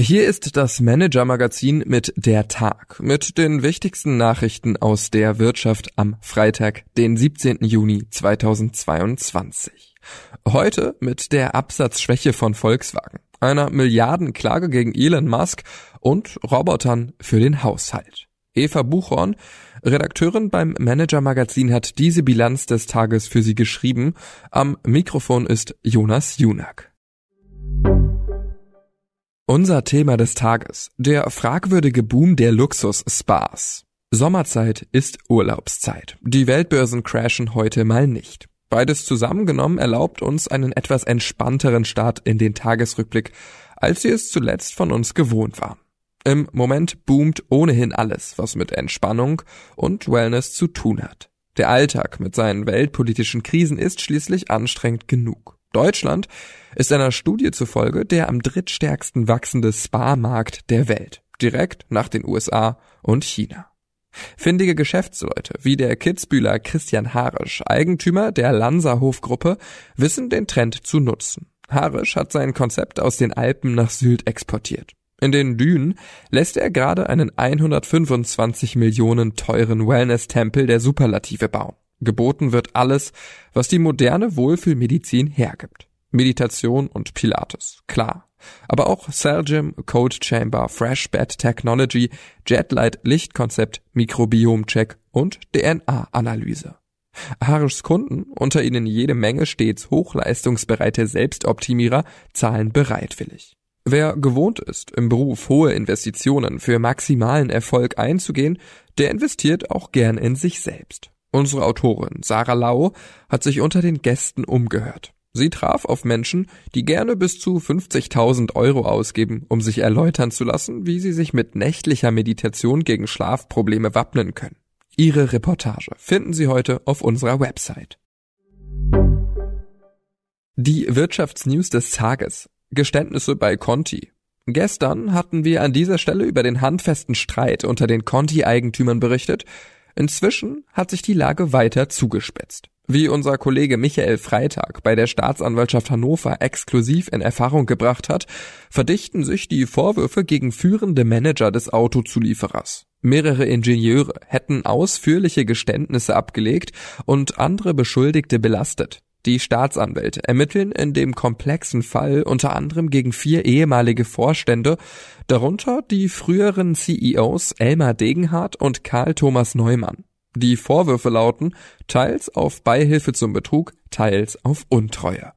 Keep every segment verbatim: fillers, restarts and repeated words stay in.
Hier ist das Manager-Magazin mit der Tag, mit den wichtigsten Nachrichten aus der Wirtschaft am Freitag, den siebzehnten Juni zweitausendzweiundzwanzig. Heute mit der Absatzschwäche von Volkswagen, einer Milliardenklage gegen Elon Musk und Robotern für den Haushalt. Eva Buchhorn, Redakteurin beim Manager-Magazin, hat diese Bilanz des Tages für Sie geschrieben. Am Mikrofon ist Jonas Junak. Unser Thema des Tages: der fragwürdige Boom der Luxus-Spas. Sommerzeit ist Urlaubszeit. Die Weltbörsen crashen heute mal nicht. Beides zusammengenommen erlaubt uns einen etwas entspannteren Start in den Tagesrückblick, als Sie es zuletzt von uns gewohnt waren. Im Moment boomt ohnehin alles, was mit Entspannung und Wellness zu tun hat. Der Alltag mit seinen weltpolitischen Krisen ist schließlich anstrengend genug. Deutschland ist einer Studie zufolge der am drittstärksten wachsende Spa-Markt der Welt, direkt nach den U S A und China. Findige Geschäftsleute wie der Kitzbühler Christian Harisch, Eigentümer der Lanza-Hofgruppe, wissen den Trend zu nutzen. Harisch hat sein Konzept aus den Alpen nach Sylt exportiert. In den Dünen lässt er gerade einen hundertfünfundzwanzig Millionen teuren Wellness-Tempel der Superlative bauen. Geboten wird alles, was die moderne Wohlfühlmedizin hergibt. Meditation und Pilates, klar. Aber auch Cell Gym, Cold Chamber, Fresh Bed Technology, Jetlight Lichtkonzept, Mikrobiomcheck und D N A-Analyse. Harischs Kunden, unter ihnen jede Menge stets hochleistungsbereite Selbstoptimierer, zahlen bereitwillig. Wer gewohnt ist, im Beruf hohe Investitionen für maximalen Erfolg einzugehen, der investiert auch gern in sich selbst. Unsere Autorin Sarah Lau hat sich unter den Gästen umgehört. Sie traf auf Menschen, die gerne bis zu fünfzigtausend Euro ausgeben, um sich erläutern zu lassen, wie sie sich mit nächtlicher Meditation gegen Schlafprobleme wappnen können. Ihre Reportage finden Sie heute auf unserer Website. Die Wirtschaftsnews des Tages: Geständnisse bei Conti. Gestern hatten wir an dieser Stelle über den handfesten Streit unter den Conti-Eigentümern berichtet. Inzwischen hat sich die Lage weiter zugespitzt. Wie unser Kollege Michael Freitag bei der Staatsanwaltschaft Hannover exklusiv in Erfahrung gebracht hat, verdichten sich die Vorwürfe gegen führende Manager des Autozulieferers. Mehrere Ingenieure hätten ausführliche Geständnisse abgelegt und andere Beschuldigte belastet. Die Staatsanwälte ermitteln in dem komplexen Fall unter anderem gegen vier ehemalige Vorstände, darunter die früheren C E Os Elmar Degenhardt und Karl Thomas Neumann. Die Vorwürfe lauten teils auf Beihilfe zum Betrug, teils auf Untreue.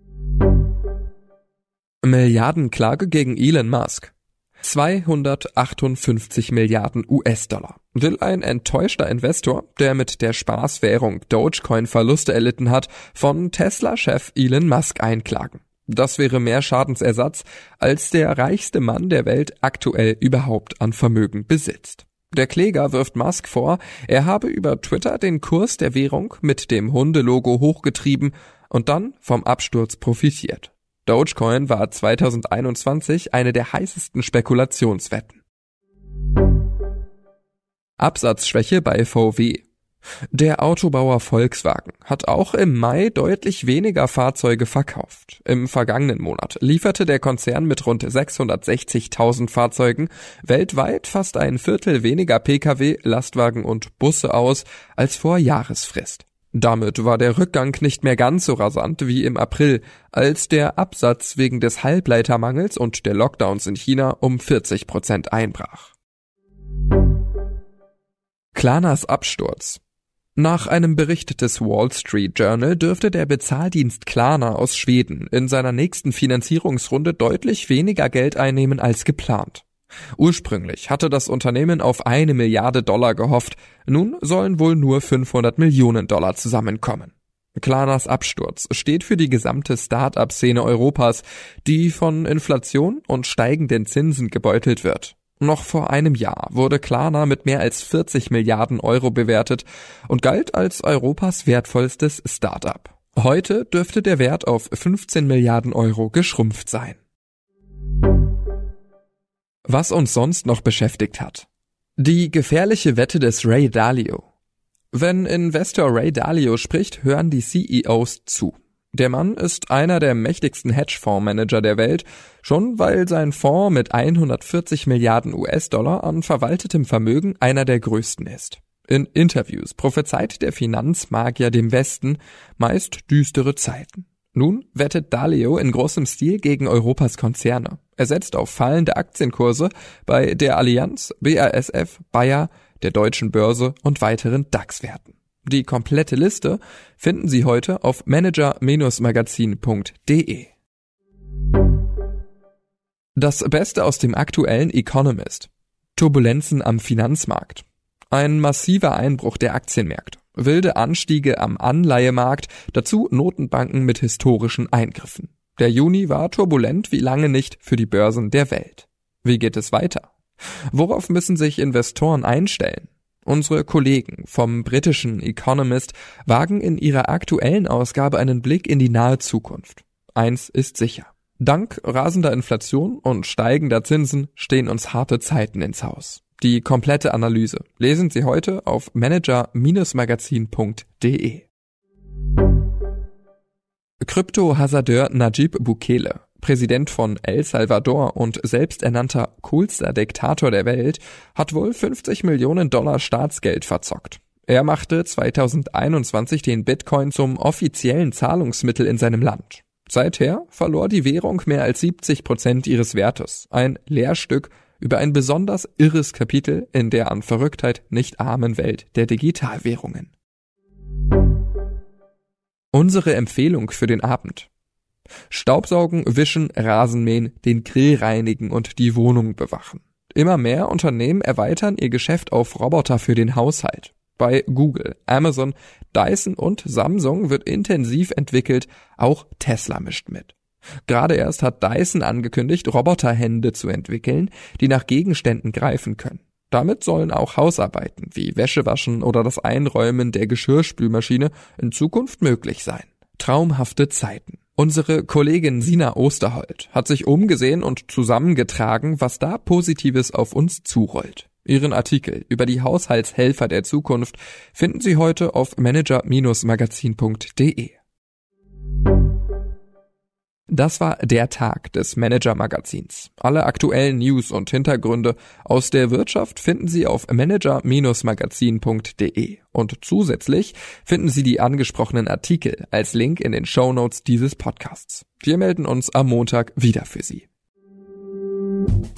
Milliardenklage gegen Elon Musk. zweihundertachtundfünfzig Milliarden U S-Dollar will ein enttäuschter Investor, der mit der Spaßwährung Dogecoin Verluste erlitten hat, von Tesla-Chef Elon Musk einklagen. Das wäre mehr Schadensersatz, als der reichste Mann der Welt aktuell überhaupt an Vermögen besitzt. Der Kläger wirft Musk vor, er habe über Twitter den Kurs der Währung mit dem Hundelogo hochgetrieben und dann vom Absturz profitiert. Dogecoin war zweitausendeinundzwanzig eine der heißesten Spekulationswetten. Absatzschwäche bei V W. Der Autobauer Volkswagen hat auch im Mai deutlich weniger Fahrzeuge verkauft. Im vergangenen Monat lieferte der Konzern mit rund sechshundertsechzigtausend Fahrzeugen weltweit fast ein Viertel weniger Pkw, Lastwagen und Busse aus als vor Jahresfrist. Damit war der Rückgang nicht mehr ganz so rasant wie im April, als der Absatz wegen des Halbleitermangels und der Lockdowns in China um vierzig Prozent einbrach. Klarnas Absturz. Nach einem Bericht des Wall Street Journal dürfte der Bezahldienst Klarna aus Schweden in seiner nächsten Finanzierungsrunde deutlich weniger Geld einnehmen als geplant. Ursprünglich hatte das Unternehmen auf eine Milliarde Dollar gehofft, nun sollen wohl nur fünfhundert Millionen Dollar zusammenkommen. Klarnas Absturz steht für die gesamte Start-up-Szene Europas, die von Inflation und steigenden Zinsen gebeutelt wird. Noch vor einem Jahr wurde Klarna mit mehr als vierzig Milliarden Euro bewertet und galt als Europas wertvollstes Start-up. Heute dürfte der Wert auf fünfzehn Milliarden Euro geschrumpft sein. Was uns sonst noch beschäftigt hat. Die gefährliche Wette des Ray Dalio. Wenn Investor Ray Dalio spricht, hören die C E Os zu. Der Mann ist einer der mächtigsten Hedgefondsmanager der Welt, schon weil sein Fonds mit hundertvierzig Milliarden U S-Dollar an verwaltetem Vermögen einer der größten ist. In Interviews prophezeit der Finanzmagier dem Westen meist düstere Zeiten. Nun wettet Dalio in großem Stil gegen Europas Konzerne. Er setzt auf fallende Aktienkurse bei der Allianz, B A S F, Bayer, der Deutschen Börse und weiteren DAX-Werten. Die komplette Liste finden Sie heute auf manager Bindestrich magazin punkt de. Das Beste aus dem aktuellen Economist. Turbulenzen am Finanzmarkt. Ein massiver Einbruch der Aktienmärkte, wilde Anstiege am Anleihemarkt, dazu Notenbanken mit historischen Eingriffen. Der Juni war turbulent wie lange nicht für die Börsen der Welt. Wie geht es weiter? Worauf müssen sich Investoren einstellen? Unsere Kollegen vom britischen Economist wagen in ihrer aktuellen Ausgabe einen Blick in die nahe Zukunft. Eins ist sicher. Dank rasender Inflation und steigender Zinsen stehen uns harte Zeiten ins Haus. Die komplette Analyse lesen Sie heute auf manager Bindestrich magazin punkt de. Krypto-Hasardeur Najib Bukele, Präsident von El Salvador und selbsternannter coolster Diktator der Welt, hat wohl fünfzig Millionen Dollar Staatsgeld verzockt. Er machte zweitausendeinundzwanzig den Bitcoin zum offiziellen Zahlungsmittel in seinem Land. Seither verlor die Währung mehr als siebzig Prozent ihres Wertes, ein Lehrstück über ein besonders irres Kapitel in der an Verrücktheit nicht armen Welt der Digitalwährungen. Unsere Empfehlung für den Abend. Staubsaugen, wischen, Rasenmähen, den Grill reinigen und die Wohnung bewachen. Immer mehr Unternehmen erweitern ihr Geschäft auf Roboter für den Haushalt. Bei Google, Amazon, Dyson und Samsung wird intensiv entwickelt, auch Tesla mischt mit. Gerade erst hat Dyson angekündigt, Roboterhände zu entwickeln, die nach Gegenständen greifen können. Damit sollen auch Hausarbeiten wie Wäschewaschen oder das Einräumen der Geschirrspülmaschine in Zukunft möglich sein. Traumhafte Zeiten. Unsere Kollegin Sina Osterholt hat sich umgesehen und zusammengetragen, was da Positives auf uns zurollt. Ihren Artikel über die Haushaltshelfer der Zukunft finden Sie heute auf manager Bindestrich magazin punkt de. Das war der Tag des Manager-Magazins. Alle aktuellen News und Hintergründe aus der Wirtschaft finden Sie auf manager Bindestrich magazin punkt de. Und zusätzlich finden Sie die angesprochenen Artikel als Link in den Shownotes dieses Podcasts. Wir melden uns am Montag wieder für Sie.